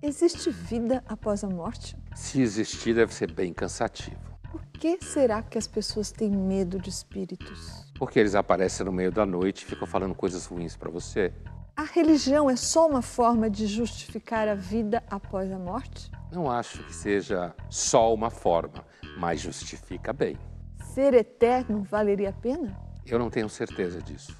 Existe vida após a morte? Se existir, deve ser bem cansativo. Por que será que as pessoas têm medo de espíritos? Porque eles aparecem no meio da noite e ficam falando coisas ruins para você. A religião é só uma forma de justificar a vida após a morte? Não acho que seja só uma forma, mas justifica bem. Ser eterno valeria a pena? Eu não tenho certeza disso.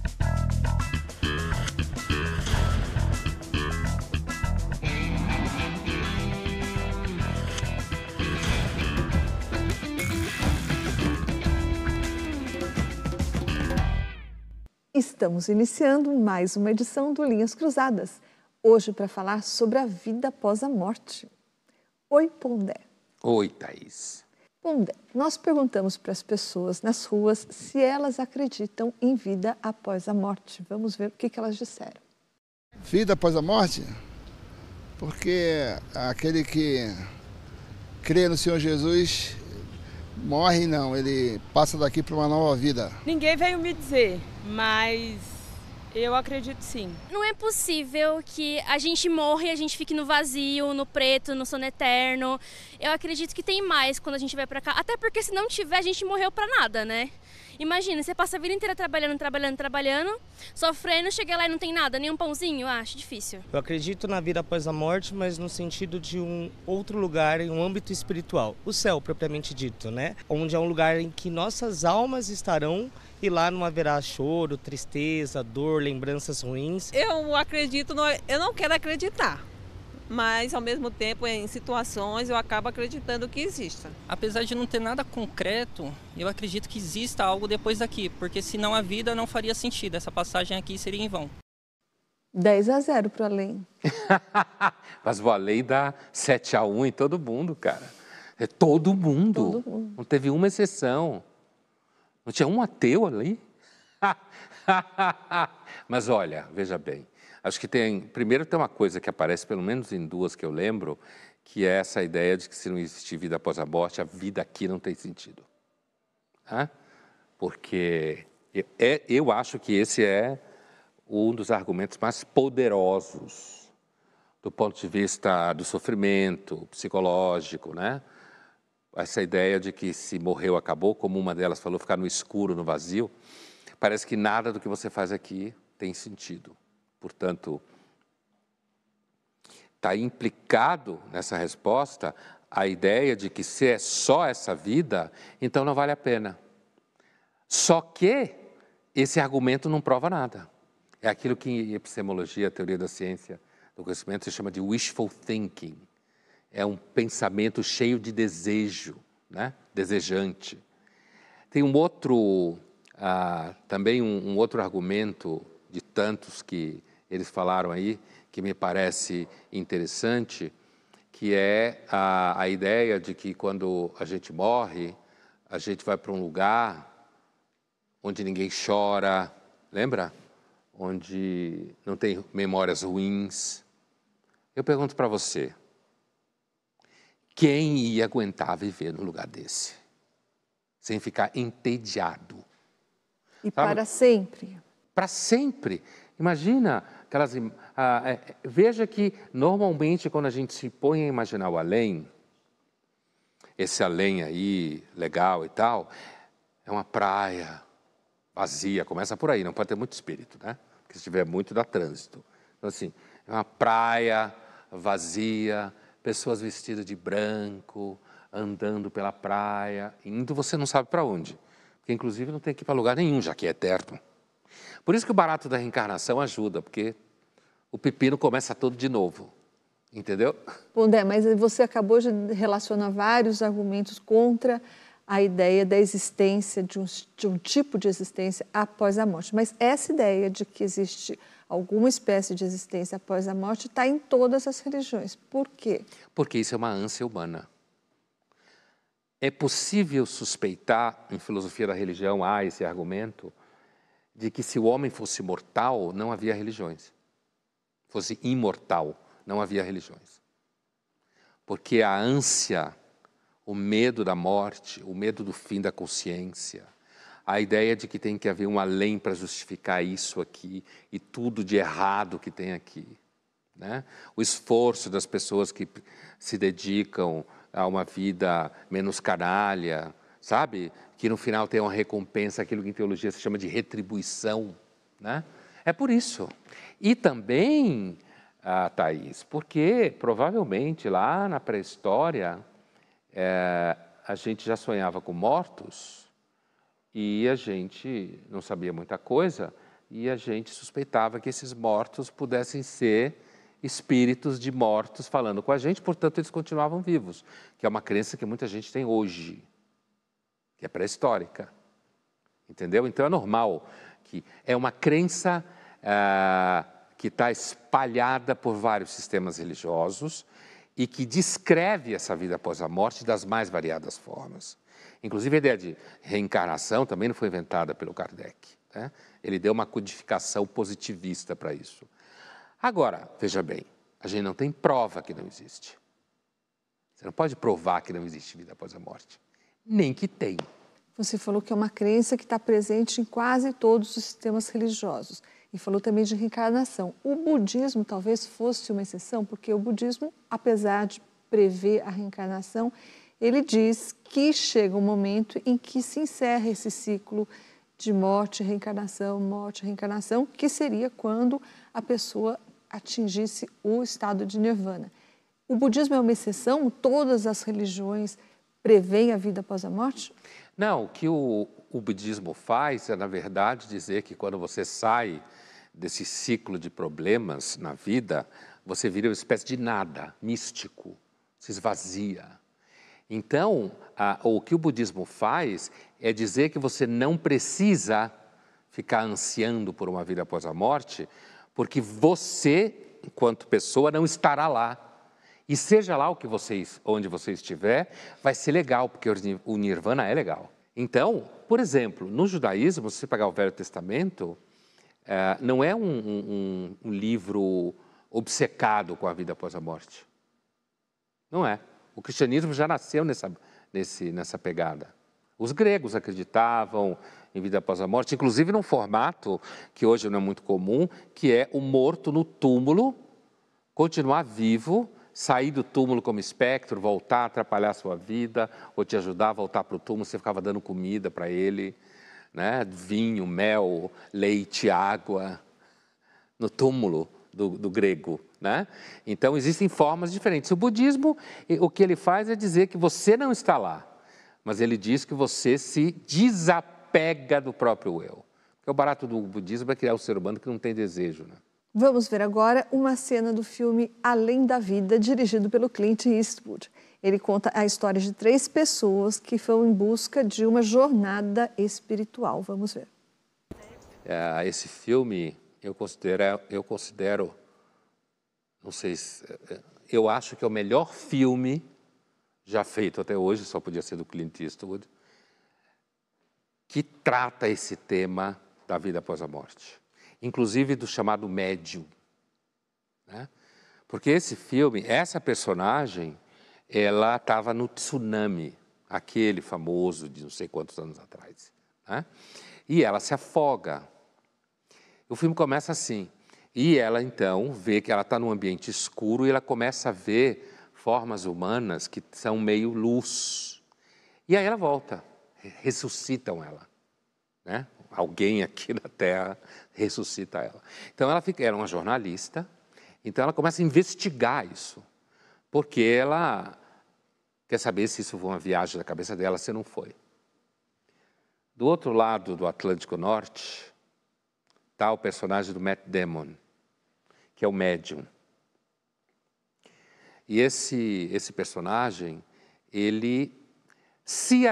Estamos iniciando mais uma edição do Linhas Cruzadas, hoje para falar sobre a vida após a morte. Oi, Pondé. Oi, Thaís. Pondé, nós perguntamos para as pessoas nas ruas se elas acreditam em vida após a morte. Vamos ver o que elas disseram. Vida após a morte? Porque aquele que crê no Senhor Jesus morre não, ele passa daqui para uma nova vida. Ninguém veio me dizer, mas eu acredito sim. Não é possível que a gente morra e a gente fique no vazio, no preto, no sono eterno. Eu acredito que tem mais quando a gente vai pra cá. Até porque se não tiver, a gente morreu pra nada, né? Imagina, você passa a vida inteira trabalhando, sofrendo, chega lá e não tem nada, nem um pãozinho, acho difícil. Eu acredito na vida após a morte, mas no sentido de um outro lugar, em um âmbito espiritual. O céu, propriamente dito, né? Onde é um lugar em que nossas almas estarão e lá não haverá choro, tristeza, dor, lembranças ruins. Eu acredito, eu não quero acreditar, mas ao mesmo tempo em situações eu acabo acreditando que exista. Apesar de não ter nada concreto, eu acredito que exista algo depois daqui, porque senão a vida não faria sentido, essa passagem aqui seria em vão. 10-0 para o além. Mas o além dá 7-1 em todo mundo, cara. É todo mundo. Todo mundo. Não teve uma exceção. Não tinha um ateu ali? Mas olha, veja bem. Acho que primeiro tem uma coisa que aparece, pelo menos em duas que eu lembro, que é essa ideia de que se não existir vida após a morte, a vida aqui não tem sentido. Porque eu acho que esse é um dos argumentos mais poderosos do ponto de vista do sofrimento psicológico, né? Essa ideia de que se morreu, acabou, como uma delas falou, ficar no escuro, no vazio, parece que nada do que você faz aqui tem sentido. Portanto, está implicado nessa resposta a ideia de que se é só essa vida, então não vale a pena. Só que esse argumento não prova nada. É aquilo que em epistemologia, a teoria da ciência, do conhecimento, se chama de wishful thinking. É um pensamento cheio de desejo, né? Desejante. Tem um outro, também um outro argumento de tantos que eles falaram aí, que me parece interessante, que é a ideia de que quando a gente morre, a gente vai para um lugar onde ninguém chora, lembra? Onde não tem memórias ruins. Eu pergunto para você, quem ia aguentar viver num lugar desse? Sem ficar entediado. E para sempre. Para sempre. Imagina aquelas... veja que, normalmente, quando a gente se põe a imaginar o além, esse além aí, legal e tal, é uma praia vazia, começa por aí, não pode ter muito espírito, né? Porque se tiver muito, dá trânsito. Então, assim, é uma praia vazia, pessoas vestidas de branco, andando pela praia, indo você não sabe para onde. Porque, inclusive, não tem que ir para lugar nenhum, já que é eterno. Por isso que o barato da reencarnação ajuda, porque o pepino começa todo de novo, entendeu? Pondé, mas você acabou de relacionar vários argumentos contra a ideia da existência, de um tipo de existência após a morte. Mas essa ideia de que existe alguma espécie de existência após a morte está em todas as religiões. Por quê? Porque isso é uma ânsia humana. É possível suspeitar, em filosofia da religião, há esse argumento, de que se o homem fosse mortal, não havia religiões. Fosse imortal, não havia religiões. Porque a ânsia, o medo da morte, o medo do fim da consciência, a ideia de que tem que haver um além para justificar isso aqui e tudo de errado que tem aqui, né? O esforço das pessoas que se dedicam a uma vida menos canalha, sabe? Que no final tem uma recompensa, aquilo que em teologia se chama de retribuição, né? É por isso. E também, Thaís, porque provavelmente lá na pré-história a gente já sonhava com mortos e a gente não sabia muita coisa e a gente suspeitava que esses mortos pudessem ser espíritos de mortos falando com a gente, portanto eles continuavam vivos, que é uma crença que muita gente tem hoje, que é pré-histórica, entendeu? Então é normal que é uma crença que está espalhada por vários sistemas religiosos e que descreve essa vida após a morte das mais variadas formas. Inclusive a ideia de reencarnação também não foi inventada pelo Kardec, né? Ele deu uma codificação positivista para isso. Agora, veja bem, a gente não tem prova que não existe. Você não pode provar que não existe vida após a morte, nem que tem. Você falou que é uma crença que está presente em quase todos os sistemas religiosos. E falou também de reencarnação. O budismo talvez fosse uma exceção, porque o budismo, apesar de prever a reencarnação, ele diz que chega um momento em que se encerra esse ciclo de morte, reencarnação, que seria quando a pessoa atingisse o estado de nirvana. O budismo é uma exceção? Todas as religiões preveem a vida após a morte? Não, o que o budismo faz é, na verdade, dizer que quando você sai desse ciclo de problemas na vida, você vira uma espécie de nada, místico, se esvazia. Então, o que o budismo faz é dizer que você não precisa ficar ansiando por uma vida após a morte, porque você, enquanto pessoa, não estará lá. E seja lá onde você estiver, vai ser legal, porque o nirvana é legal. Então, por exemplo, no judaísmo, se você pegar o Velho Testamento, não é um livro obcecado com a vida após a morte. Não é. O cristianismo já nasceu nessa pegada. Os gregos acreditavam em vida após a morte, inclusive num formato que hoje não é muito comum, que é o morto no túmulo, continuar vivo, sair do túmulo como espectro, voltar, atrapalhar a sua vida, ou te ajudar a voltar para o túmulo, você ficava dando comida para ele, né? Vinho, mel, leite, água, no túmulo do grego, né? Então, existem formas diferentes. O budismo, o que ele faz é dizer que você não está lá, mas ele diz que você se desapega do próprio eu. Porque o barato do budismo é criar um ser humano que não tem desejo, né? Vamos ver agora uma cena do filme Além da Vida, dirigido pelo Clint Eastwood. Ele conta a história de 3 pessoas que foram em busca de uma jornada espiritual. Vamos ver. Esse filme, eu considero, não sei se, eu acho que é o melhor filme já feito até hoje, só podia ser do Clint Eastwood, que trata esse tema da vida após a morte. Inclusive do chamado médium, né? Porque esse filme, essa personagem, ela estava no tsunami, aquele famoso de não sei quantos anos atrás, né? E ela se afoga. O filme começa assim, e ela então vê que ela está num ambiente escuro e ela começa a ver formas humanas que são meio luz. E aí ela volta, ressuscitam ela, né? Alguém aqui na Terra ressuscita ela. Então ela era uma jornalista, então ela começa a investigar isso, porque ela quer saber se isso foi uma viagem da cabeça dela, se não foi. Do outro lado do Atlântico Norte está o personagem do Matt Damon, que é o médium. E esse personagem, se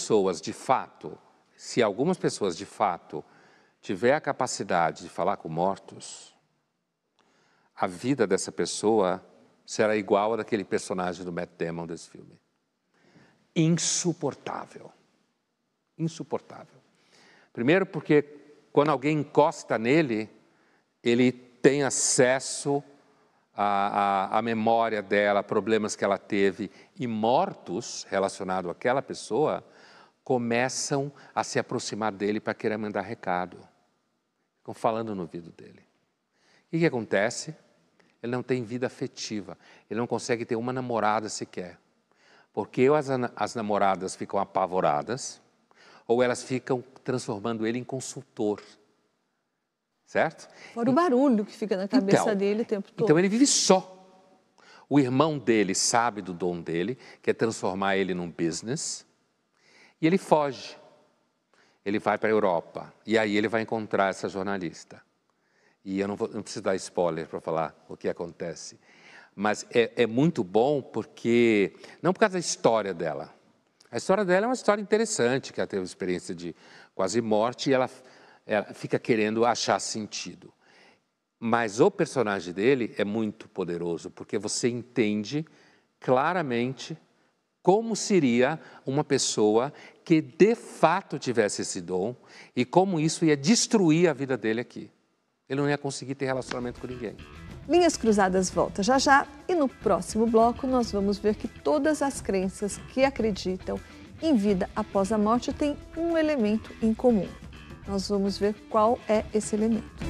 algumas pessoas de fato tiver a capacidade de falar com mortos, a vida dessa pessoa será igual a daquele personagem do Matt Damon desse filme. Insuportável. Insuportável. Primeiro porque quando alguém encosta nele, ele tem acesso à memória dela, problemas que ela teve, e mortos relacionados àquela pessoa começam a se aproximar dele para querer mandar recado. Ficam falando no ouvido dele. O que acontece? ele não tem vida afetiva, ele não consegue ter uma namorada sequer. Porque ou as namoradas ficam apavoradas, ou elas ficam transformando ele em consultor. Certo? Fora o barulho que fica na cabeça dele o tempo todo. Então ele vive só. O irmão dele sabe do dom dele, quer transformar ele num business, e ele foge. Ele vai para a Europa, e aí ele vai encontrar essa jornalista. E eu não preciso dar spoiler para falar o que acontece. Mas é muito bom porque, não por causa da história dela. A história dela é uma história interessante, que ela teve uma experiência de quase morte, e ela fica querendo achar sentido. Mas o personagem dele é muito poderoso, porque você entende claramente como seria uma pessoa que de fato tivesse esse dom e como isso ia destruir a vida dele aqui. Ele não ia conseguir ter relacionamento com ninguém. Linhas Cruzadas volta já já e no próximo bloco nós vamos ver que todas as crenças que acreditam em vida após a morte têm um elemento em comum. Nós vamos ver qual é esse elemento.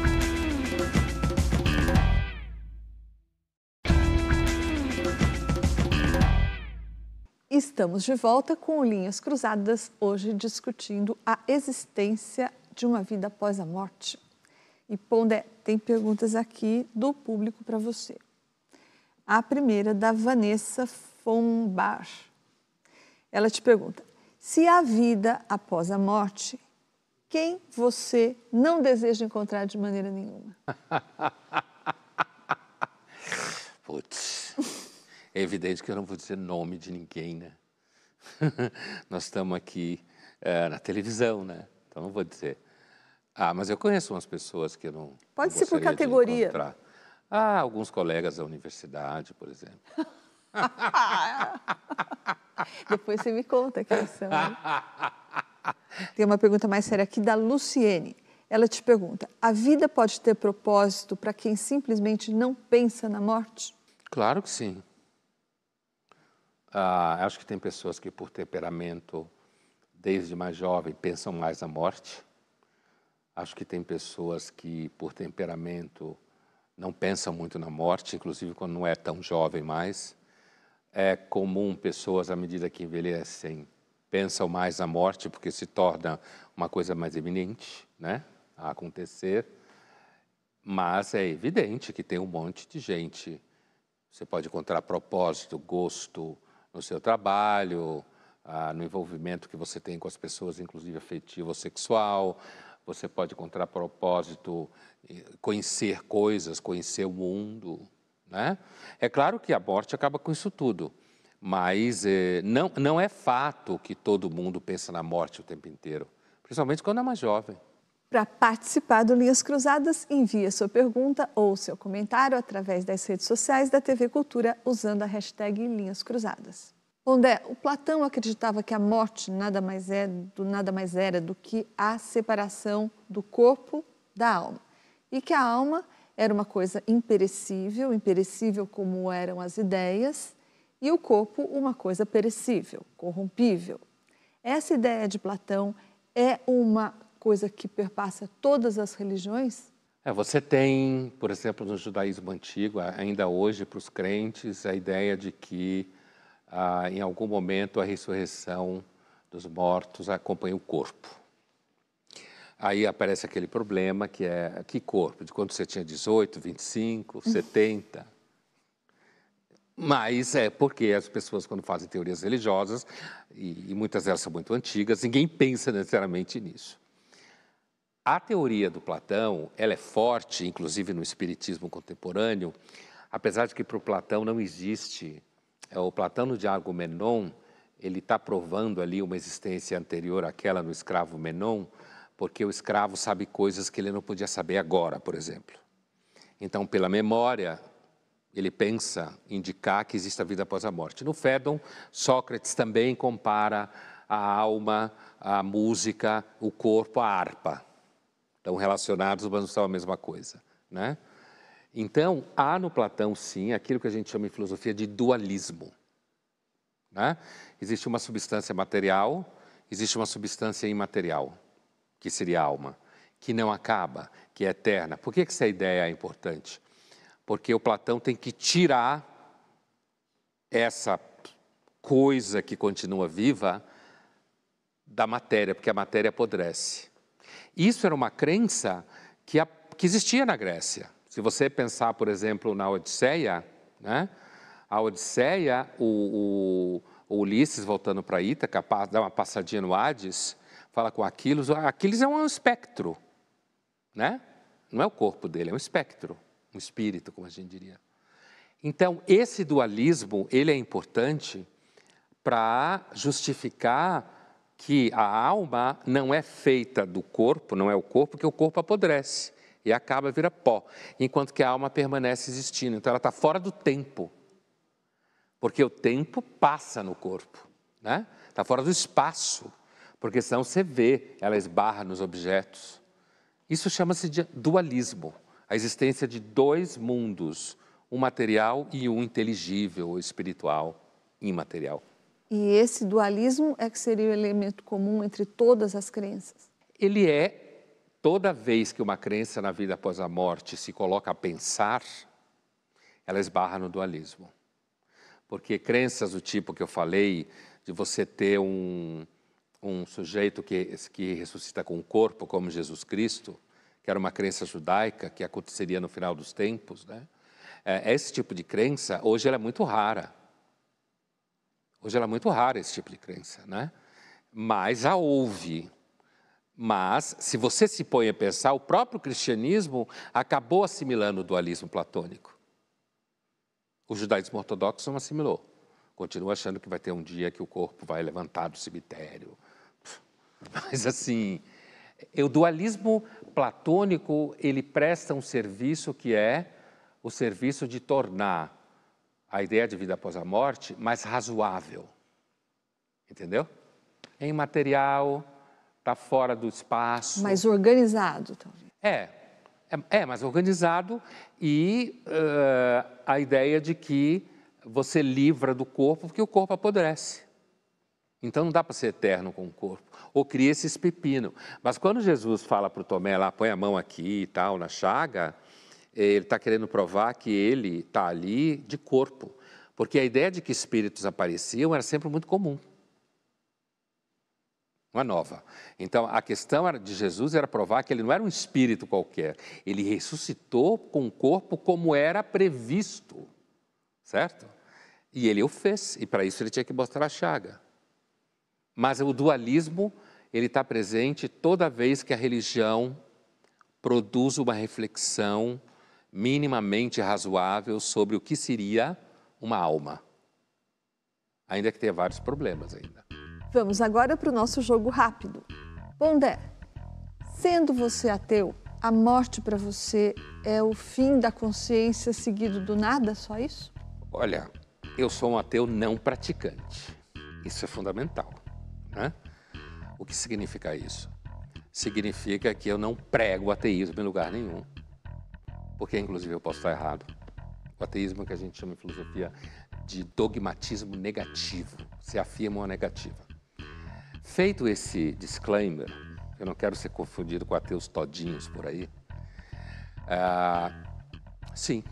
Estamos de volta com Linhas Cruzadas, hoje discutindo a existência de uma vida após a morte. E Pondé, tem perguntas aqui do público para você. A primeira da Vanessa Fombar. Ela te pergunta, se há vida após a morte, quem você não deseja encontrar de maneira nenhuma? Putz. É evidente que eu não vou dizer nome de ninguém, né? Nós estamos aqui na televisão, né? Então não vou dizer. Mas eu conheço umas pessoas que eu não Pode ser por categoria. Alguns colegas da universidade, por exemplo. Depois você me conta quem são. Tem uma pergunta mais séria aqui da Luciene. Ela te pergunta, a vida pode ter propósito para quem simplesmente não pensa na morte? Claro que sim. Acho que tem pessoas que, por temperamento, desde mais jovem, pensam mais na morte. Acho que tem pessoas que, por temperamento, não pensam muito na morte, inclusive quando não é tão jovem mais. É comum pessoas, à medida que envelhecem, pensam mais na morte, porque se torna uma coisa mais iminente, né, a acontecer. Mas é evidente que tem um monte de gente. Você pode encontrar propósito, gosto no seu trabalho, no envolvimento que você tem com as pessoas, inclusive afetivo ou sexual. Você pode encontrar propósito, conhecer coisas, conhecer o mundo, né? É claro que a morte acaba com isso tudo, mas não é fato que todo mundo pensa na morte o tempo inteiro, principalmente quando é mais jovem. Para participar do Linhas Cruzadas, envie a sua pergunta ou seu comentário através das redes sociais da TV Cultura usando a hashtag Linhas Cruzadas. Pondé, o Platão acreditava que a morte nada mais era do que a separação do corpo da alma e que a alma era uma coisa imperecível como eram as ideias, e o corpo uma coisa perecível, corrompível. Essa ideia de Platão é uma coisa que perpassa todas as religiões? Você tem, por exemplo, no judaísmo antigo, ainda hoje, para os crentes, a ideia de que, em algum momento, a ressurreição dos mortos acompanha o corpo. Aí aparece aquele problema que é, que corpo? De quando você tinha 18, 25, 70? Mas é porque as pessoas, quando fazem teorias religiosas, e muitas delas são muito antigas, ninguém pensa necessariamente nisso. A teoria do Platão, ela é forte, inclusive no espiritismo contemporâneo, apesar de que para o Platão não existe. O Platão, no Diálogo Menon, ele está provando ali uma existência anterior àquela no escravo Menon, porque o escravo sabe coisas que ele não podia saber agora, por exemplo. Então, pela memória, ele pensa indicar que existe a vida após a morte. No Fédon, Sócrates também compara a alma, a música, o corpo, a harpa. Estão relacionados, mas não são a mesma coisa, né? Então, há no Platão, sim, aquilo que a gente chama em filosofia de dualismo, né? Existe uma substância material, existe uma substância imaterial, que seria a alma, que não acaba, que é eterna. Por que essa ideia é importante? porque o Platão tem que tirar essa coisa que continua viva da matéria, porque a matéria apodrece. Isso era uma crença que existia na Grécia. Se você pensar, por exemplo, na Odisseia, né? A Odisseia, o Ulisses voltando para Ítaca, dá uma passadinha no Hades, fala com Aquiles. Aquiles é um espectro, né? Não é o corpo dele, é um espectro, um espírito, como a gente diria. Então, esse dualismo, ele é importante para justificar que a alma não é feita do corpo, não é o corpo, que o corpo apodrece e acaba, vira pó, enquanto que a alma permanece existindo. Então, ela está fora do tempo, porque o tempo passa no corpo, né? Está fora do espaço, porque senão você vê, ela esbarra nos objetos. Isso chama-se de dualismo, a existência de dois mundos, um material e um inteligível, ou espiritual, imaterial. E esse dualismo é que seria o elemento comum entre todas as crenças? Ele é, toda vez que uma crença na vida após a morte se coloca a pensar, ela esbarra no dualismo. Porque crenças do tipo que eu falei, de você ter um sujeito que ressuscita com o corpo, como Jesus Cristo, que era uma crença judaica, que aconteceria no final dos tempos, né? Esse tipo de crença, hoje ela é muito rara. Hoje ela é muito rara, esse tipo de crença, né? Mas já houve. Mas, se você se põe a pensar, o próprio cristianismo acabou assimilando o dualismo platônico. O judaísmo ortodoxo não assimilou. Continua achando que vai ter um dia que o corpo vai levantar do cemitério. Mas, assim, o dualismo platônico, ele presta um serviço que é o serviço de tornar a ideia de vida após a morte mais razoável. Entendeu? É imaterial, está fora do espaço. Mais organizado, talvez. É mais organizado e a ideia de que você livra do corpo porque o corpo apodrece. Então não dá para ser eterno com o corpo. Ou cria esses pepinos. Mas quando Jesus fala para o Tomé lá, põe a mão aqui e tal, na chaga, ele está querendo provar que ele está ali de corpo. Porque a ideia de que espíritos apareciam era sempre muito comum. Não é nova. Então, a questão de Jesus era provar que ele não era um espírito qualquer. Ele ressuscitou com o corpo como era previsto. Certo? E ele o fez. E para isso ele tinha que mostrar a chaga. Mas o dualismo, ele está presente toda vez que a religião produz uma reflexão minimamente razoável sobre o que seria uma alma. Ainda que tenha vários problemas ainda. Vamos agora para o nosso jogo rápido. Pondé, sendo você ateu, a morte para você é o fim da consciência seguido do nada, só isso? Olha, eu sou um ateu não praticante. Isso é fundamental, né? O que significa isso? Significa que eu não prego o ateísmo em lugar nenhum. Porque, inclusive, eu posso estar errado. O ateísmo é o que a gente chama em filosofia de dogmatismo negativo. Se afirma uma negativa. Feito esse disclaimer, eu não quero ser confundido com ateus todinhos por aí. Sim.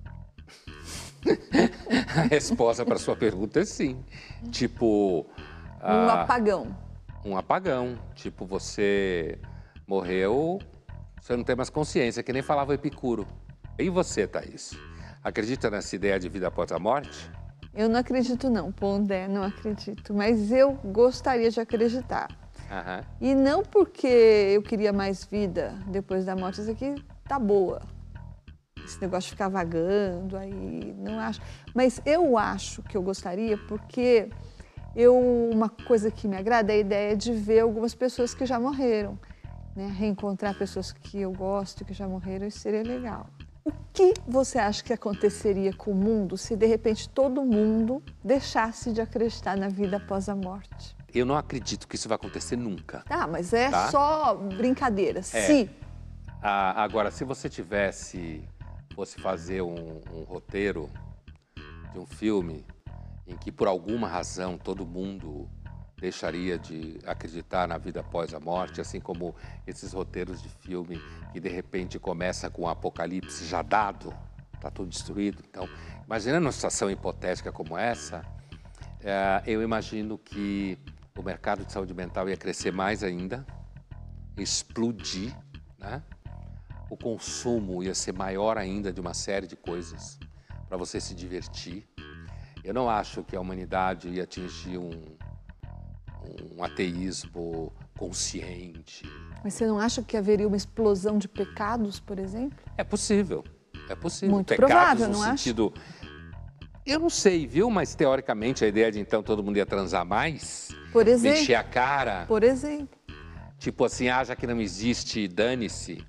A resposta para a sua pergunta é sim. Tipo... um apagão. Um apagão. Tipo, você morreu, você não tem mais consciência, que nem falava o Epicuro. E você, Thaís? Acredita nessa ideia de vida após a morte? Eu não acredito não, Pondé, não acredito. Mas eu gostaria de acreditar. E não porque eu queria mais vida depois da morte. Isso aqui tá boa. Esse negócio de ficar vagando aí, não acho. Mas eu acho que eu gostaria porque uma coisa que me agrada é a ideia de ver algumas pessoas que já morreram. Né? Reencontrar pessoas que eu gosto, que já morreram, isso seria legal. O que você acha que aconteceria com o mundo se, de repente, todo mundo deixasse de acreditar na vida após a morte? Eu não acredito que isso vai acontecer nunca. Tá, mas é só brincadeira. Agora, se você fosse fazer um roteiro de um filme em que, por alguma razão, todo mundo deixaria de acreditar na vida após a morte, assim como esses roteiros de filme que, de repente, começa com um apocalipse já dado, está tudo destruído. Então, imaginando uma situação hipotética como essa, eu imagino que o mercado de saúde mental ia crescer mais ainda, explodir, né? O consumo ia ser maior ainda de uma série de coisas para você se divertir. Eu não acho que a humanidade ia atingir um ateísmo consciente. Mas você não acha que haveria uma explosão de pecados, por exemplo? É possível, é possível. Muito Pecados provável, no não acha? sentido... Eu não sei, viu? Mas teoricamente a ideia de então todo mundo ia transar mais, Por exemplo. encher a cara, Por exemplo. tipo assim, já que não existe, dane-se.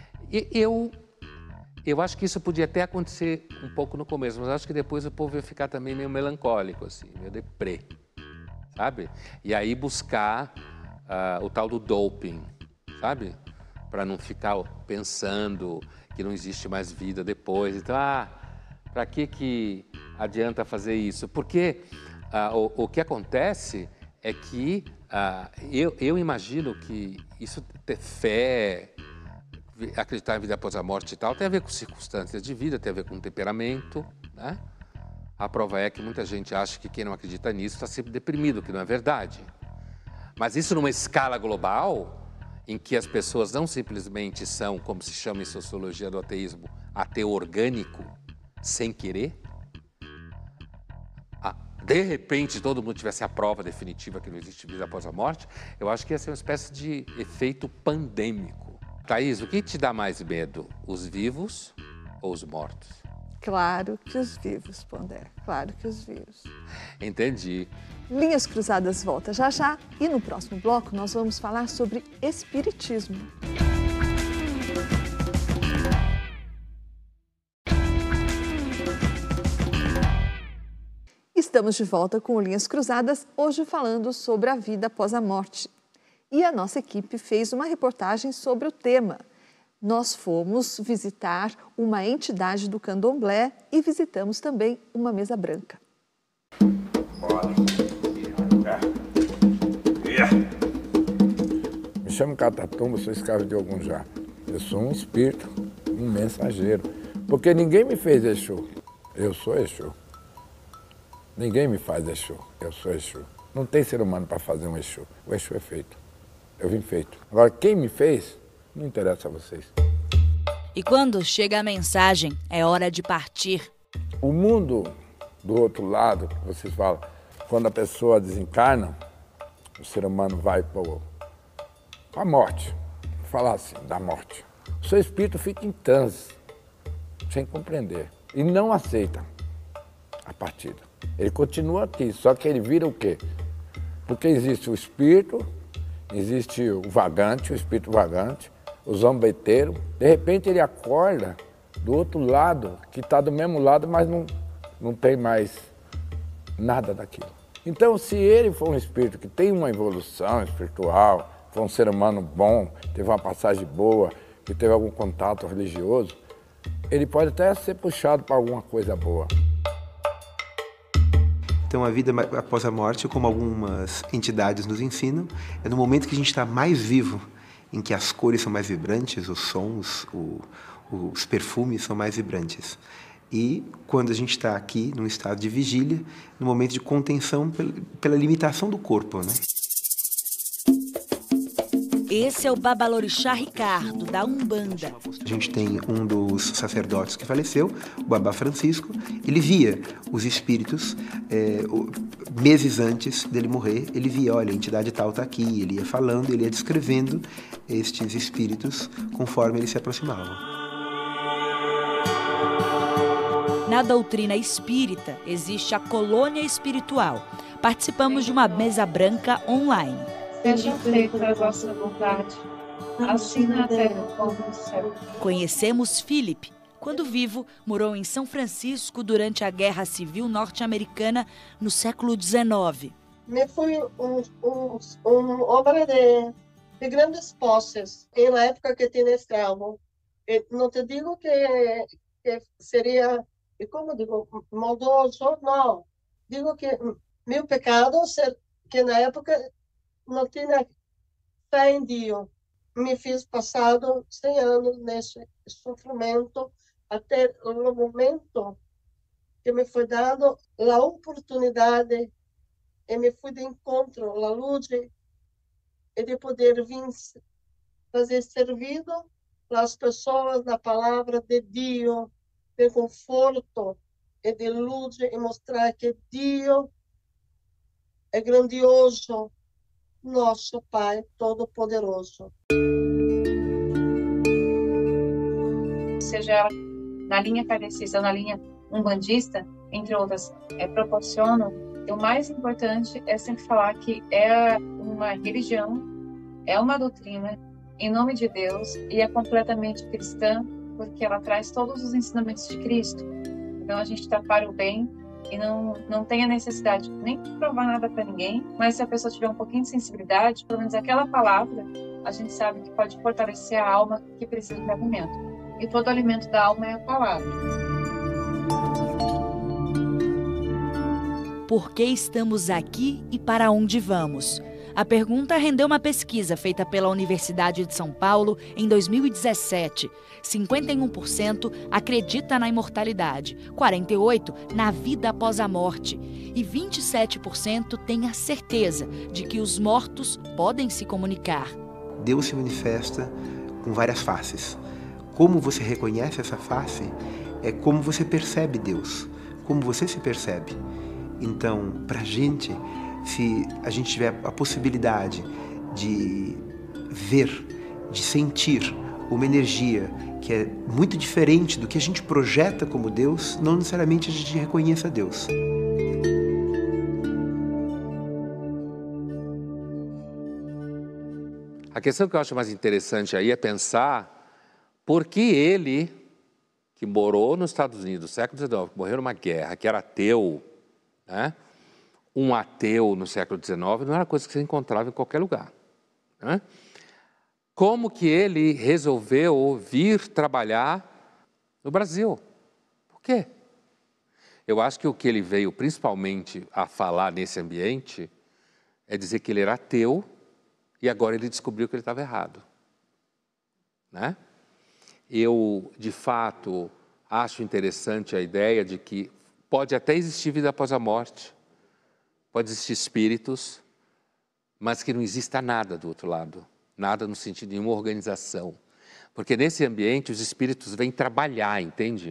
Eu acho que isso podia até acontecer um pouco no começo, mas acho que depois o povo ia ficar também meio melancólico, assim, meio deprê, sabe? E aí buscar o tal do doping, sabe? Para não ficar pensando que não existe mais vida depois. Então, para que adianta fazer isso? Porque o que acontece é que eu imagino que isso ter fé, acreditar em vida após a morte e tal, tem a ver com circunstâncias de vida, tem a ver com temperamento, né? A prova é que muita gente acha que quem não acredita nisso está sempre deprimido, que não é verdade. Mas isso numa escala global, em que as pessoas não simplesmente são, como se chama em sociologia do ateísmo, ateu orgânico, sem querer, de repente todo mundo tivesse a prova definitiva que não existe vida após a morte, eu acho que ia ser uma espécie de efeito pandêmico. Thaís, o que te dá mais medo, os vivos ou os mortos? Claro que os vivos, Pondé, claro que os vivos. Entendi. Linhas Cruzadas volta já já e no próximo bloco nós vamos falar sobre espiritismo. Estamos de volta com o Linhas Cruzadas, hoje falando sobre a vida após a morte. E a nossa equipe fez uma reportagem sobre o tema. Nós fomos visitar uma entidade do candomblé e visitamos também uma mesa branca. Me chamo Catatumba, sou escravo de Ogunjá. Eu sou um espírito, um mensageiro. Porque ninguém me fez Exu. Eu sou Exu. Ninguém me faz Exu. Eu sou Exu. Não tem ser humano para fazer um Exu. O Exu é feito. Eu vim feito. Agora, quem me fez, não interessa a vocês. E quando chega a mensagem, é hora de partir. O mundo do outro lado, que vocês falam, quando a pessoa desencarna, o ser humano vai para a morte. Vou falar assim, da morte. O seu espírito fica em transe, sem compreender. E não aceita a partida. Ele continua aqui, só que ele vira o quê? Porque existe o espírito, existe o vagante, o espírito vagante, o zombeteiro. De repente ele acorda do outro lado, que está do mesmo lado, mas não tem mais nada daquilo. Então, se ele for um espírito que tem uma evolução espiritual, foi um ser humano bom, teve uma passagem boa, que teve algum contato religioso, ele pode até ser puxado para alguma coisa boa. Então, a vida após a morte, como algumas entidades nos ensinam, é no momento que a gente está mais vivo, em que as cores são mais vibrantes, os sons, os perfumes são mais vibrantes. E quando a gente está aqui, num estado de vigília, no momento de contenção pela limitação do corpo, né? Esse é o Babalorixá Ricardo, da Umbanda. A gente tem um dos sacerdotes que faleceu, o Babá Francisco. Ele via os espíritos, meses antes dele morrer, ele via, olha, a entidade tal está aqui. Ele ia falando, ele ia descrevendo estes espíritos conforme eles se aproximavam. Na doutrina espírita, existe a colônia espiritual. Participamos de uma mesa branca online. Seja feita a vossa vontade, assim na terra como no céu. Conhecemos Philip. Quando vivo, morou em São Francisco durante a Guerra Civil Norte-Americana no século XIX. Me fui obra de grandes posses, na época que tinha escravo. Não te digo que seria, como digo, maldoso, não. Digo que meu pecado, que na época não tinha fé em Deus. Me fiz passado 100 anos nesse sofrimento até o momento que me foi dado a oportunidade e me fui de encontro à luz e de poder vir fazer servido às pessoas na palavra de Deus, de conforto e de luz, e mostrar que Deus é grandioso, nosso Pai Todo-Poderoso. Seja ela na linha kardecista ou na linha umbandista, entre outras, proporcionam, o mais importante é sempre falar que é uma religião, é uma doutrina, em nome de Deus, e é completamente cristã, porque ela traz todos os ensinamentos de Cristo. Então a gente está para o bem e não tem a necessidade nem de provar nada para ninguém, mas se a pessoa tiver um pouquinho de sensibilidade, pelo menos aquela palavra, a gente sabe que pode fortalecer a alma que precisa de alimento. E todo alimento da alma é a palavra. Por que estamos aqui e para onde vamos? A pergunta rendeu uma pesquisa feita pela Universidade de São Paulo em 2017. 51% acredita na imortalidade, 48% na vida após a morte e 27% tem a certeza de que os mortos podem se comunicar. Deus se manifesta com várias faces. Como você reconhece essa face é como você percebe Deus, como você se percebe. Então, para a gente, se a gente tiver a possibilidade de ver, de sentir uma energia que é muito diferente do que a gente projeta como Deus, não necessariamente a gente reconheça Deus. A questão que eu acho mais interessante aí é pensar por que ele, que morou nos Estados Unidos no século XIX, que morreu numa guerra, que era ateu, né? Um ateu no século XIX não era coisa que você encontrava em qualquer lugar, né? Como que ele resolveu vir trabalhar no Brasil? Por quê? Eu acho que o que ele veio principalmente a falar nesse ambiente é dizer que ele era ateu e agora ele descobriu que ele estava errado, né? Eu, de fato, acho interessante a ideia de que pode até existir vida após a morte, pode existir espíritos, mas que não exista nada do outro lado, nada no sentido de uma organização. Porque nesse ambiente os espíritos vêm trabalhar, entende?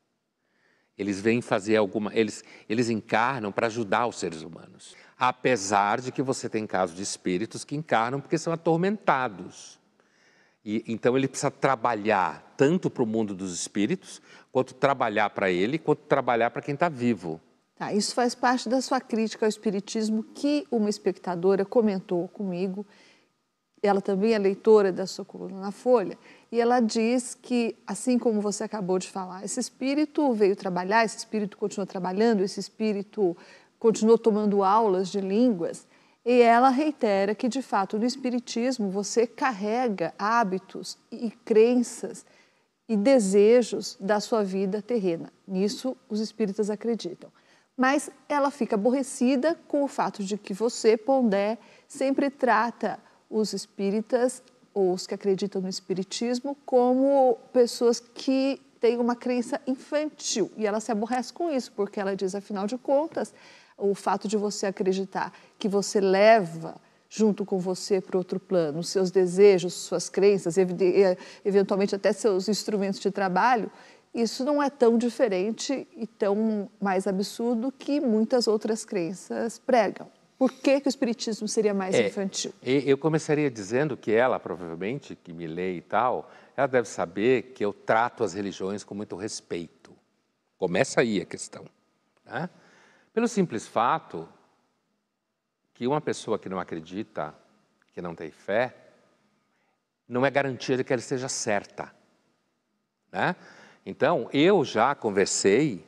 Eles vêm fazer eles encarnam para ajudar os seres humanos. Apesar de que você tem casos de espíritos que encarnam porque são atormentados. E, então ele precisa trabalhar tanto para o mundo dos espíritos, quanto trabalhar para ele, quanto trabalhar para quem está vivo. Tá, isso faz parte da sua crítica ao espiritismo que uma espectadora comentou comigo. Ela também é leitora da sua coluna na Folha. E ela diz que, assim como você acabou de falar, esse espírito veio trabalhar, esse espírito continua trabalhando, esse espírito continuou tomando aulas de línguas. E ela reitera que, de fato, no espiritismo você carrega hábitos e crenças e desejos da sua vida terrena. Nisso os espíritas acreditam. Mas ela fica aborrecida com o fato de que você, Pondé, sempre trata os espíritas, ou os que acreditam no espiritismo, como pessoas que têm uma crença infantil. E ela se aborrece com isso, porque ela diz, afinal de contas, o fato de você acreditar que você leva junto com você para outro plano os seus desejos, suas crenças, eventualmente até seus instrumentos de trabalho, isso não é tão diferente e tão mais absurdo que muitas outras crenças pregam. Por que o espiritismo seria mais infantil? Eu começaria dizendo que ela, provavelmente, que me lê e tal, ela deve saber que eu trato as religiões com muito respeito. Começa aí a questão, né? Pelo simples fato que uma pessoa que não acredita, que não tem fé, não é garantia de que ela esteja certa, né? Então, eu já conversei,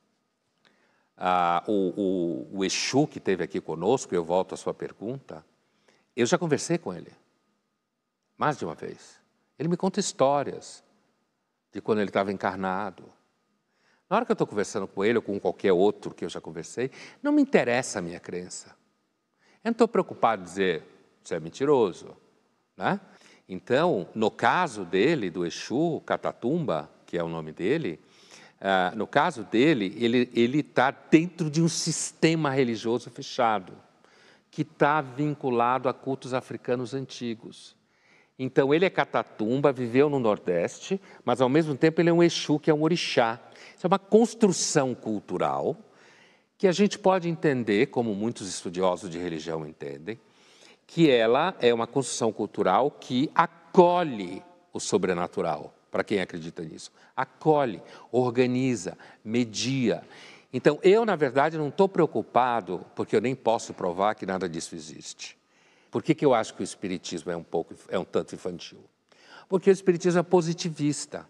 o Exu que esteve aqui conosco, eu volto à sua pergunta, eu já conversei com ele, mais de uma vez. Ele me conta histórias de quando ele estava encarnado. Na hora que eu estou conversando com ele ou com qualquer outro que eu já conversei, não me interessa a minha crença. Eu não estou preocupado em dizer, você é mentiroso, né? Então, no caso dele, do Exu, Catatumba, que é o nome dele, no caso dele, ele está dentro de um sistema religioso fechado, que está vinculado a cultos africanos antigos. Então, ele é Catatumba, viveu no Nordeste, mas, ao mesmo tempo, ele é um Exu, que é um orixá. Isso é uma construção cultural que a gente pode entender, como muitos estudiosos de religião entendem, que ela é uma construção cultural que acolhe o sobrenatural, para quem acredita nisso. Acolhe, organiza, media. Então, eu, na verdade, não estou preocupado, porque eu nem posso provar que nada disso existe. Por que eu acho que o espiritismo é um tanto infantil? Porque o espiritismo é positivista.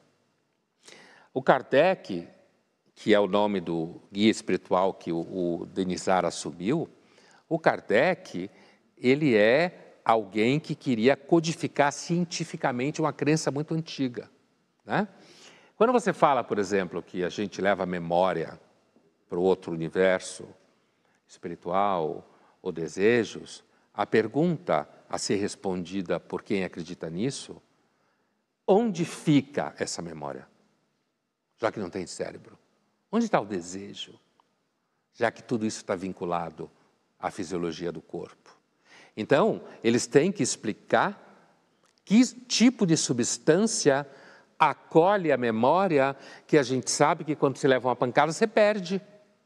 O Kardec, que é o nome do guia espiritual que o Denisar assumiu, o Kardec, ele é alguém que queria codificar cientificamente uma crença muito antiga, né? Quando você fala, por exemplo, que a gente leva a memória para o outro universo espiritual ou desejos, a pergunta a ser respondida por quem acredita nisso, onde fica essa memória? Já que não tem cérebro. Onde está o desejo? Já que tudo isso está vinculado à fisiologia do corpo. Então, eles têm que explicar que tipo de substância acolhe a memória, que a gente sabe que quando você leva uma pancada, você perde.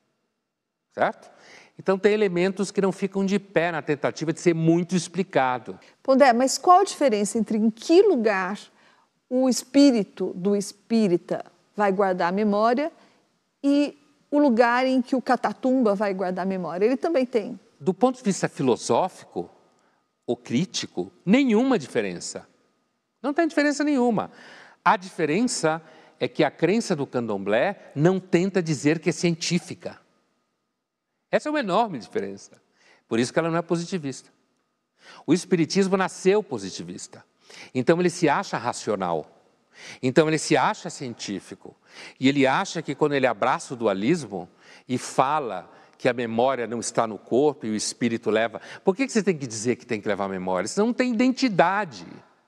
Certo? Então, tem elementos que não ficam de pé na tentativa de ser muito explicado. Pondé, mas qual a diferença entre em que lugar o espírito do espírita vai guardar a memória e o lugar em que o Catatumba vai guardar a memória? Ele também tem. Do ponto de vista filosófico ou crítico, nenhuma diferença. Não tem diferença nenhuma. A diferença é que a crença do candomblé não tenta dizer que é científica. Essa é uma enorme diferença. Por isso que ela não é positivista. O espiritismo nasceu positivista. Então ele se acha racional. Então ele se acha científico. E ele acha que quando ele abraça o dualismo e fala que a memória não está no corpo e o espírito leva... Por que você tem que dizer que tem que levar a memória? Senão não tem identidade.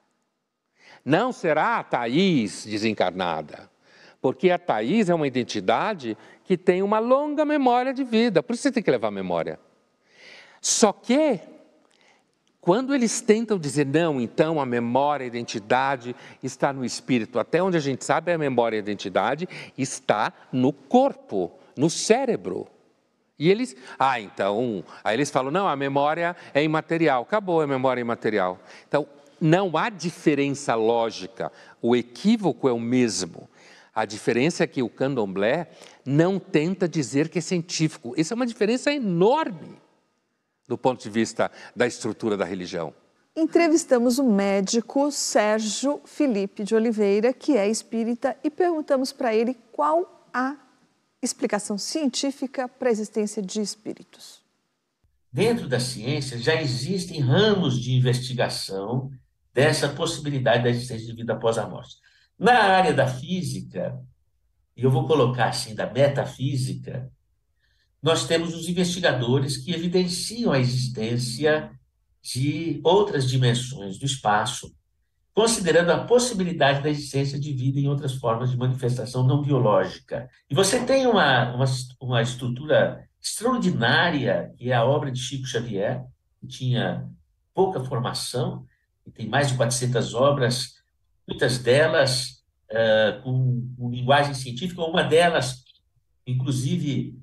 Não será a Thaís desencarnada. Porque a Thaís é uma identidade que tem uma longa memória de vida. Por isso você tem que levar a memória. Só que, quando eles tentam dizer, não, então a memória, a identidade está no espírito. Até onde a gente sabe, a memória e a identidade está no corpo, no cérebro. E eles, aí eles falam, não, a memória é imaterial. Acabou a memória imaterial. Então, não há diferença lógica. O equívoco é o mesmo. A diferença é que o candomblé não tenta dizer que é científico. Essa é uma diferença enorme do ponto de vista da estrutura da religião. Entrevistamos o médico Sérgio Felipe de Oliveira, que é espírita, e perguntamos para ele qual a explicação científica para a existência de espíritos. Dentro da ciência já existem ramos de investigação dessa possibilidade da existência de vida após a morte. Na área da física, e eu vou colocar assim, da metafísica, nós temos os investigadores que evidenciam a existência de outras dimensões do espaço, considerando a possibilidade da existência de vida em outras formas de manifestação não biológica. E você tem uma estrutura extraordinária, que é a obra de Chico Xavier, que tinha pouca formação, e tem mais de 400 obras, muitas delas com linguagem científica, uma delas, inclusive,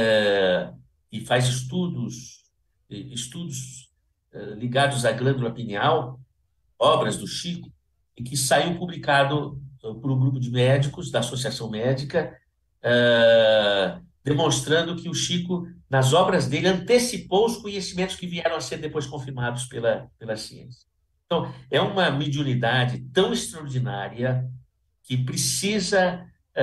que faz estudos ligados à glândula pineal, obras do Chico, e que saiu publicado por um grupo de médicos da Associação Médica, demonstrando que o Chico, nas obras dele, antecipou os conhecimentos que vieram a ser depois confirmados pela ciência. Então, é uma mediunidade tão extraordinária que precisa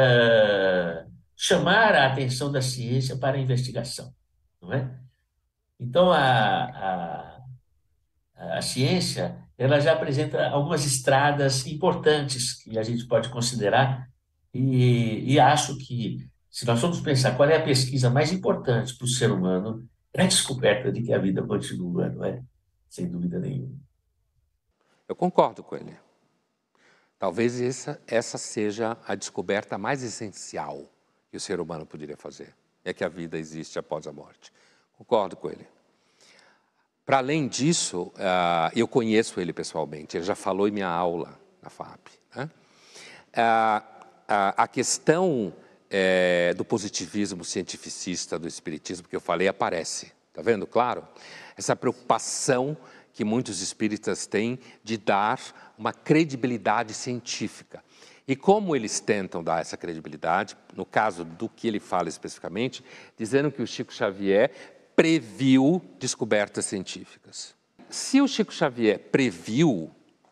chamar a atenção da ciência para a investigação, não é? Então, a ciência, ela já apresenta algumas estradas importantes que a gente pode considerar e acho que, se nós formos pensar qual é a pesquisa mais importante para o ser humano, é a descoberta de que a vida continua, não é? Sem dúvida nenhuma. Eu concordo com ele. Talvez essa seja a descoberta mais essencial que o ser humano poderia fazer. É que a vida existe após a morte. Concordo com ele. Para além disso, eu conheço ele pessoalmente. Ele já falou em minha aula na FAP. Né? A questão do positivismo cientificista do espiritismo que eu falei aparece. Está vendo? Claro. Essa preocupação que muitos espíritas têm de dar uma credibilidade científica. E como eles tentam dar essa credibilidade, no caso do que ele fala especificamente, dizendo que o Chico Xavier previu descobertas científicas. Se o Chico Xavier previu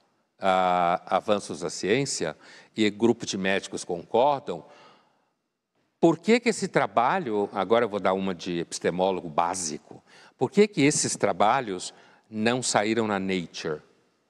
avanços da ciência, e grupos de médicos concordam, por que esse trabalho, agora eu vou dar uma de epistemólogo básico, por que esses trabalhos não saíram na Nature?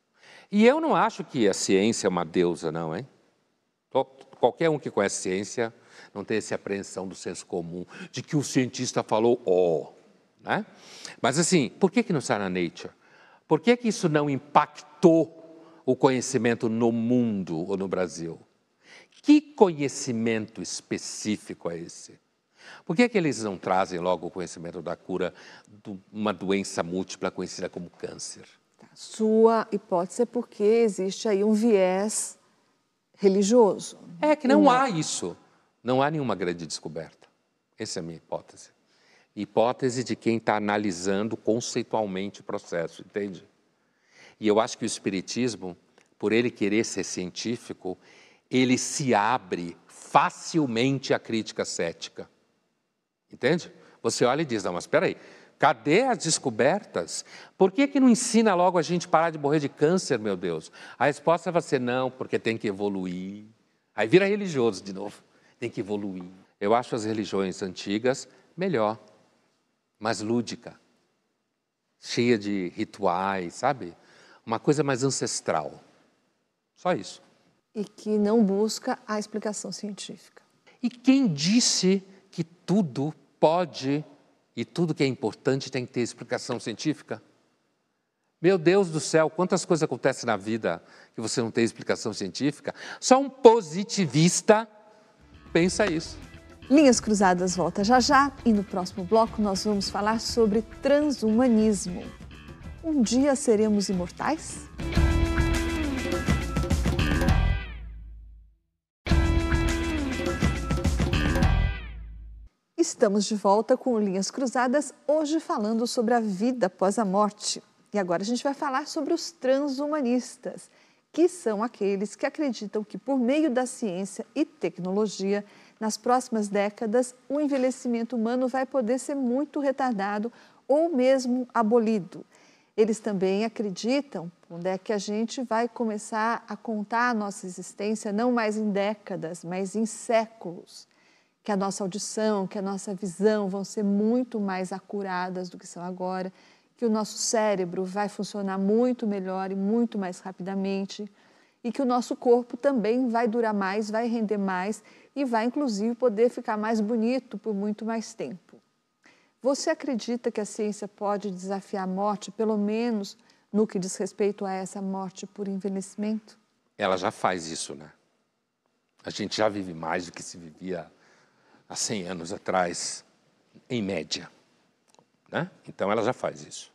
E eu não acho que a ciência é uma deusa, não, hein? Qualquer um que conhece ciência não tem essa apreensão do senso comum, de que o cientista falou, né? Mas assim, por que não sai na Nature? Por que isso não impactou o conhecimento no mundo ou no Brasil? Que conhecimento específico é esse? Por que eles não trazem logo o conhecimento da cura de uma doença múltipla conhecida como câncer? Sua hipótese é porque existe aí um viés religioso. É que não há isso. Não há nenhuma grande descoberta. Essa é a minha hipótese. Hipótese de quem está analisando conceitualmente o processo, entende? E eu acho que o espiritismo, por ele querer ser científico, ele se abre facilmente à crítica cética. Entende? Você olha e diz, não, mas espera aí, cadê as descobertas? Por que não ensina logo a gente parar de morrer de câncer, meu Deus? A resposta vai ser não, porque tem que evoluir. Aí vira religioso de novo, tem que evoluir. Eu acho as religiões antigas melhor, mais lúdica, cheia de rituais, sabe? Uma coisa mais ancestral. Só isso. E que não busca a explicação científica. E quem disse que tudo pode e tudo que é importante tem que ter explicação científica? Meu Deus do céu, quantas coisas acontecem na vida que você não tem explicação científica? Só um positivista pensa isso. Linhas Cruzadas volta já já e no próximo bloco nós vamos falar sobre transhumanismo. Um dia seremos imortais? Estamos de volta com Linhas Cruzadas, hoje falando sobre a vida após a morte. E agora a gente vai falar sobre os transhumanistas, que são aqueles que acreditam que por meio da ciência e tecnologia, nas próximas décadas, o envelhecimento humano vai poder ser muito retardado ou mesmo abolido. Eles também acreditam que a gente vai começar a contar a nossa existência não mais em décadas, mas em séculos. Que a nossa audição, que a nossa visão vão ser muito mais acuradas do que são agora, que o nosso cérebro vai funcionar muito melhor e muito mais rapidamente, e que o nosso corpo também vai durar mais, vai render mais e vai, inclusive, poder ficar mais bonito por muito mais tempo. Você acredita que a ciência pode desafiar a morte, pelo menos no que diz respeito a essa morte por envelhecimento? Ela já faz isso, né? A gente já vive mais do que se vivia há 100 anos atrás, em média. Né? Então, ela já faz isso.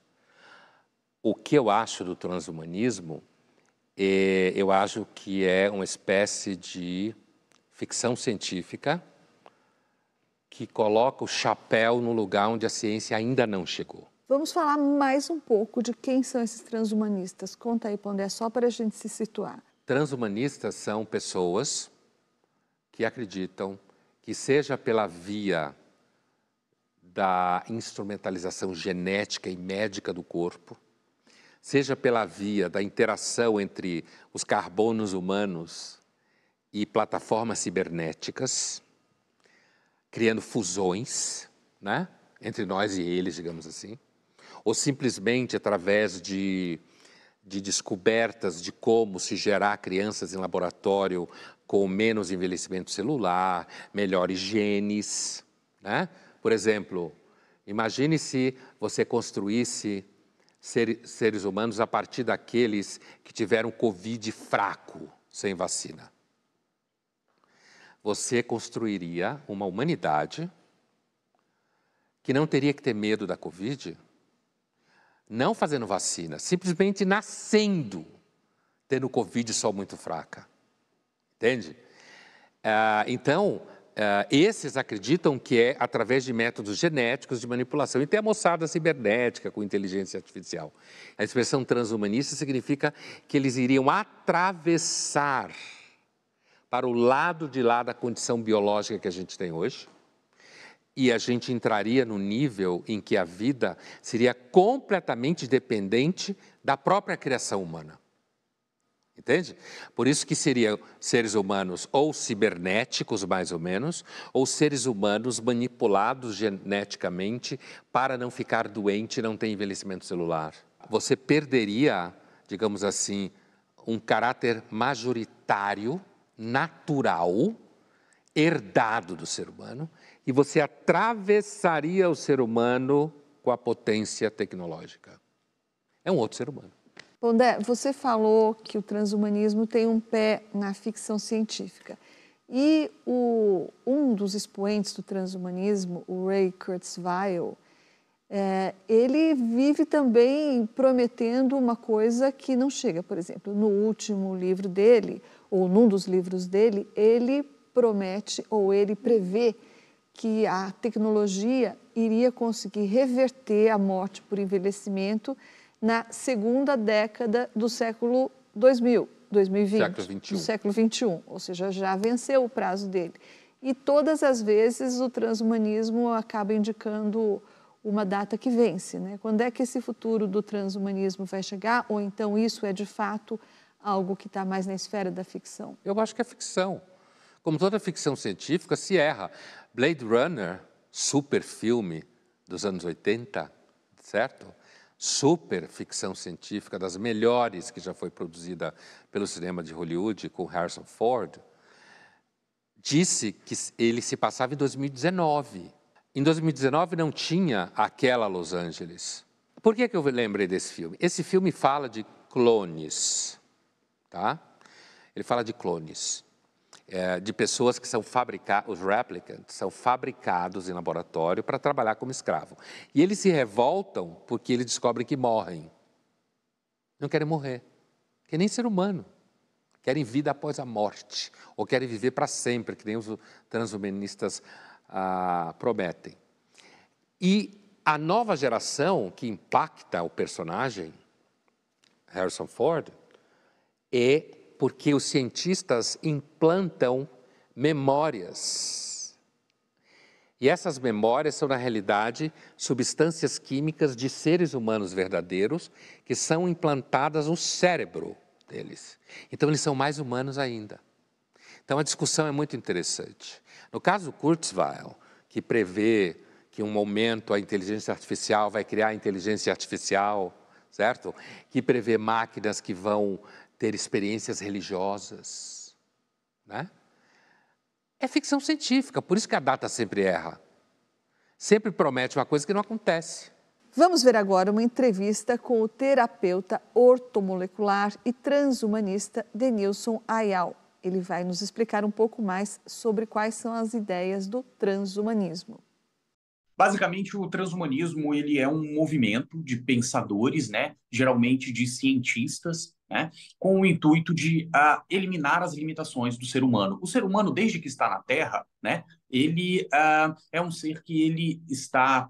O que eu acho do transhumanismo, eu acho que é uma espécie de ficção científica que coloca o chapéu no lugar onde a ciência ainda não chegou. Vamos falar mais um pouco de quem são esses transhumanistas. Conta aí, Pondé, só para a gente se situar. Transhumanistas são pessoas que acreditam que seja pela via da instrumentalização genética e médica do corpo, seja pela via da interação entre os carbonos humanos e plataformas cibernéticas, criando fusões, né, entre nós e eles, digamos assim, ou simplesmente através de descobertas de como se gerar crianças em laboratório com menos envelhecimento celular, melhores genes, né? Por exemplo, imagine se você construísse seres humanos a partir daqueles que tiveram Covid fraco, sem vacina. Você construiria uma humanidade que não teria que ter medo da Covid, não fazendo vacina, simplesmente nascendo, tendo Covid só muito fraca. Entende? Então, esses acreditam que é através de métodos genéticos de manipulação. E tem a moçada cibernética com inteligência artificial. A expressão transhumanista significa que eles iriam atravessar para o lado de lá da condição biológica que a gente tem hoje, e a gente entraria no nível em que a vida seria completamente dependente da própria criação humana. Entende? Por isso que seriam seres humanos ou cibernéticos, mais ou menos, ou seres humanos manipulados geneticamente para não ficar doente e não ter envelhecimento celular. Você perderia, digamos assim, um caráter majoritário, natural, herdado do ser humano, e você atravessaria o ser humano com a potência tecnológica. É um outro ser humano. Pondé, você falou que o transhumanismo tem um pé na ficção científica. E um dos expoentes do transhumanismo, o Ray Kurzweil, ele vive também prometendo uma coisa que não chega. Por exemplo, no último livro dele, ou num dos livros dele, ele promete ou ele prevê que a tecnologia iria conseguir reverter a morte por envelhecimento na segunda década do século 2020, do século XXI, ou seja, já venceu o prazo dele. E todas as vezes o transhumanismo acaba indicando uma data que vence, né? Quando é que esse futuro do transhumanismo vai chegar? Ou então isso é de fato algo que está mais na esfera da ficção? Eu acho que é ficção. Como toda ficção científica, se erra. Blade Runner, super filme dos anos 80, certo? Super ficção científica, das melhores que já foi produzida pelo cinema de Hollywood, com Harrison Ford, disse que ele se passava em 2019. Em 2019 não tinha aquela Los Angeles. Por que eu lembrei desse filme? Esse filme fala de clones, tá? Ele fala de clones, de pessoas que são fabricadas, os replicants, são fabricados em laboratório para trabalhar como escravo. E eles se revoltam porque eles descobrem que morrem. Não querem morrer, que nem ser humano. Querem vida após a morte, ou querem viver para sempre, que nem os transhumanistas prometem. E a nova geração que impacta o personagem, Harrison Ford, é porque os cientistas implantam memórias. E essas memórias são, na realidade, substâncias químicas de seres humanos verdadeiros que são implantadas no cérebro deles. Então, eles são mais humanos ainda. Então, a discussão é muito interessante. No caso do Kurzweil, que prevê que em um momento a inteligência artificial vai criar inteligência artificial, certo? Que prevê máquinas que vão ter experiências religiosas, né? É ficção científica, por isso que a data sempre erra. Sempre promete uma coisa que não acontece. Vamos ver agora uma entrevista com o terapeuta ortomolecular e transhumanista Denilson Ayal. Ele vai nos explicar um pouco mais sobre quais são as ideias do transhumanismo. Basicamente, o transhumanismo ele é um movimento de pensadores, né, geralmente de cientistas, né, com o intuito de eliminar as limitações do ser humano. O ser humano, desde que está na Terra, né, ele é um ser que ele está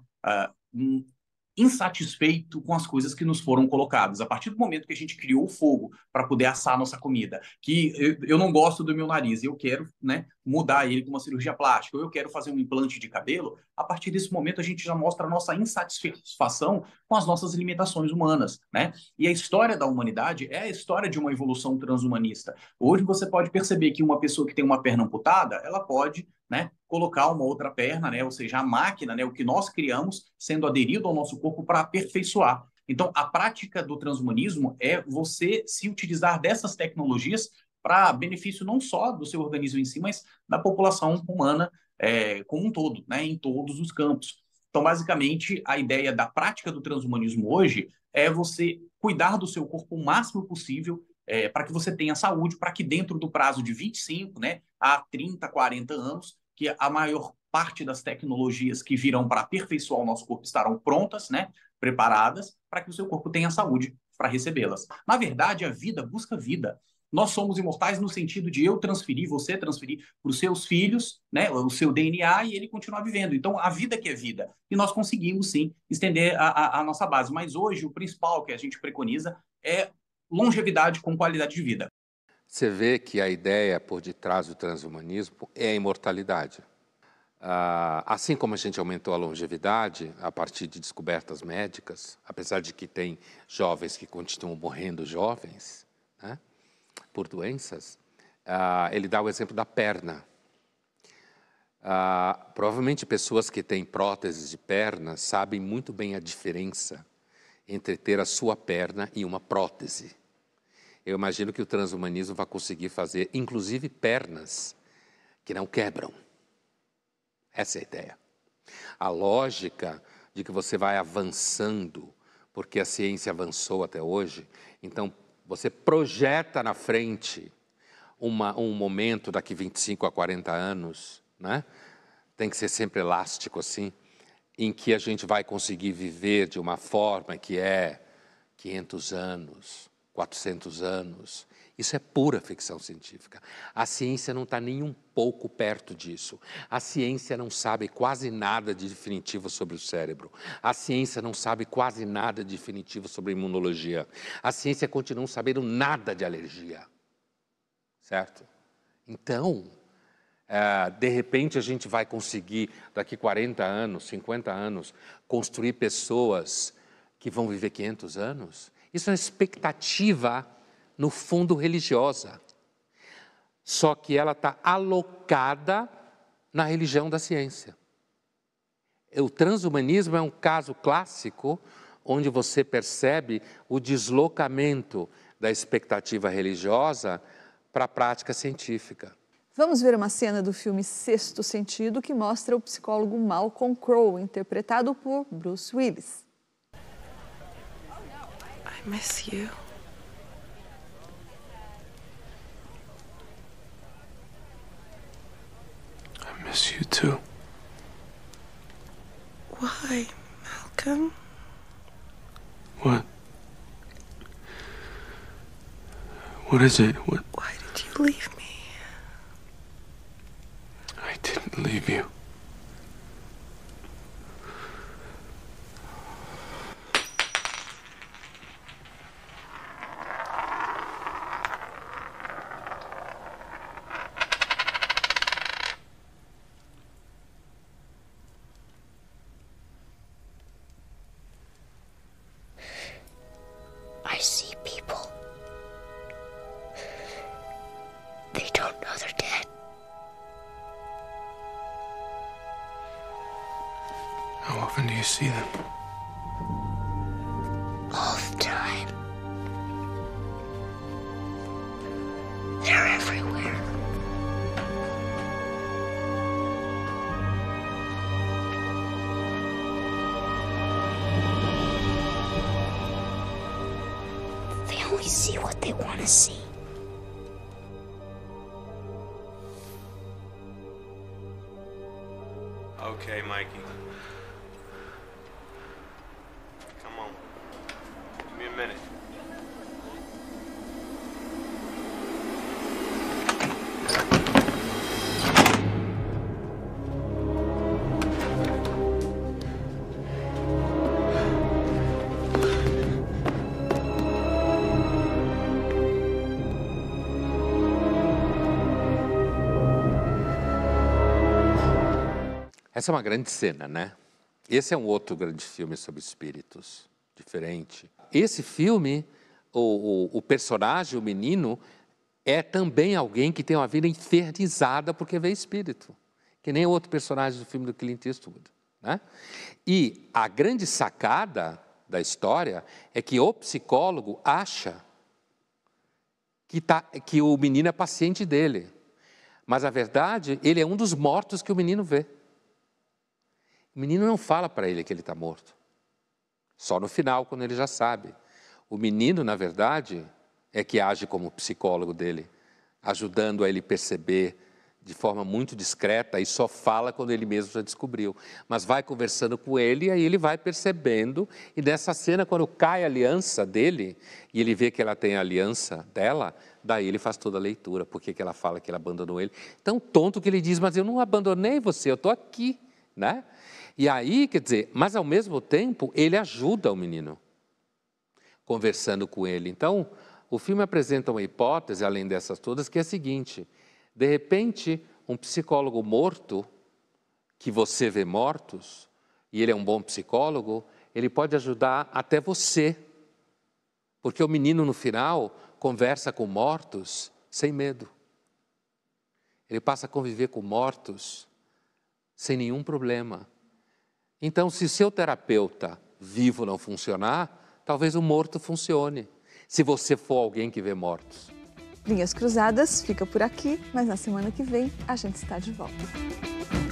insatisfeito com as coisas que nos foram colocadas. A partir do momento que a gente criou o fogo para poder assar a nossa comida, que eu não gosto do meu nariz, eu quero, né, mudar ele com uma cirurgia plástica, ou eu quero fazer um implante de cabelo, a partir desse momento a gente já mostra a nossa insatisfação com as nossas limitações humanas, né? E a história da humanidade é a história de uma evolução transhumanista. Hoje você pode perceber que uma pessoa que tem uma perna amputada, ela pode, né, colocar uma outra perna, né, ou seja, a máquina, né, o que nós criamos, sendo aderido ao nosso corpo para aperfeiçoar. Então, a prática do transhumanismo é você se utilizar dessas tecnologias para benefício não só do seu organismo em si, mas da população humana como um todo, né, em todos os campos. Então, basicamente, a ideia da prática do transhumanismo hoje é você cuidar do seu corpo o máximo possível para que você tenha saúde, para que dentro do prazo de 25, né, a 30, 40 anos, que a maior parte das tecnologias que virão para aperfeiçoar o nosso corpo estarão prontas, né, preparadas, para que o seu corpo tenha saúde para recebê-las. Na verdade, a vida busca vida. Nós somos imortais no sentido de eu transferir, você transferir para os seus filhos, né, o seu DNA, e ele continuar vivendo. Então, a vida que é vida. E nós conseguimos, sim, estender a nossa base. Mas hoje, o principal que a gente preconiza é longevidade com qualidade de vida. Você vê que a ideia por detrás do transhumanismo é a imortalidade. Assim como a gente aumentou a longevidade a partir de descobertas médicas, apesar de que tem jovens que continuam morrendo jovens, né, por doenças, ele dá o exemplo da perna. Provavelmente pessoas que têm próteses de perna sabem muito bem a diferença entre ter a sua perna e uma prótese. Eu imagino que o transhumanismo vai conseguir fazer, inclusive, pernas que não quebram. Essa é a ideia. A lógica de que você vai avançando, porque a ciência avançou até hoje, então você projeta na frente um momento daqui 25 a 40 anos, né? Tem que ser sempre elástico assim, em que a gente vai conseguir viver de uma forma que é 500 anos, 400 anos. Isso é pura ficção científica. A ciência não está nem um pouco perto disso. A ciência não sabe quase nada de definitivo sobre o cérebro. A ciência não sabe quase nada de definitivo sobre a imunologia. A ciência continua não sabendo nada de alergia. Certo? Então, de repente a gente vai conseguir, daqui 40 anos, 50 anos, construir pessoas que vão viver 500 anos. Isso é uma expectativa, no fundo, religiosa. Só que ela está alocada na religião da ciência. O transhumanismo é um caso clássico onde você percebe o deslocamento da expectativa religiosa para a prática científica. Vamos ver uma cena do filme Sexto Sentido que mostra o psicólogo Malcolm Crowe, interpretado por Bruce Willis. I miss you. I miss you too. Why, Malcolm? What? What is it? What? Why did you leave me? I didn't leave you. I see people. They don't know they're dead. How often do you see them? All the time. They're everywhere. They only see what they want to see. Okay, Mikey. Come on. Give me a minute. Essa é uma grande cena, né? Esse é um outro grande filme sobre espíritos, diferente. Esse filme, o personagem, o menino, é também alguém que tem uma vida infernizada porque vê espírito, que nem o outro personagem do filme do Clint Eastwood, né? E a grande sacada da história é que o psicólogo acha que o menino é paciente dele, mas a verdade, ele é um dos mortos que o menino vê. O menino não fala para ele que ele está morto. Só no final, quando ele já sabe. O menino, na verdade, é que age como psicólogo dele, ajudando a ele perceber de forma muito discreta, e só fala quando ele mesmo já descobriu. Mas vai conversando com ele, e aí ele vai percebendo, e nessa cena, quando cai a aliança dele, e ele vê que ela tem a aliança dela, daí ele faz toda a leitura, porque que ela fala que ele abandonou ele. Tão tonto que ele diz, mas eu não abandonei você, eu estou aqui, né? E aí, quer dizer, mas ao mesmo tempo, ele ajuda o menino, conversando com ele. Então, o filme apresenta uma hipótese, além dessas todas, que é a seguinte: de repente, um psicólogo morto, que você vê mortos, e ele é um bom psicólogo, ele pode ajudar até você. Porque o menino, no final, conversa com mortos sem medo. Ele passa a conviver com mortos sem nenhum problema. Então, se seu terapeuta vivo não funcionar, talvez o morto funcione, se você for alguém que vê mortos. Linhas Cruzadas fica por aqui, mas na semana que vem a gente está de volta.